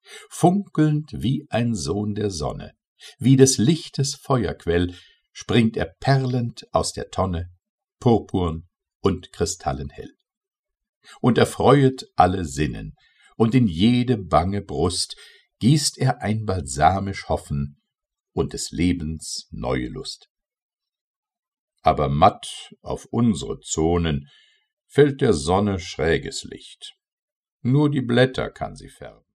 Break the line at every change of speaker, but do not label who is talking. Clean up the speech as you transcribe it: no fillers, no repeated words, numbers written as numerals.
Funkelnd wie ein Sohn der Sonne, wie des Lichtes Feuerquell, springt er perlend aus der Tonne, purpurn und kristallenhell. Und erfreuet alle Sinnen, und in jede bange Brust gießt er ein balsamisch Hoffen und des Lebens neue Lust. Aber matt auf unsere Zonen fällt der Sonne schräges Licht, nur die Blätter kann sie färben.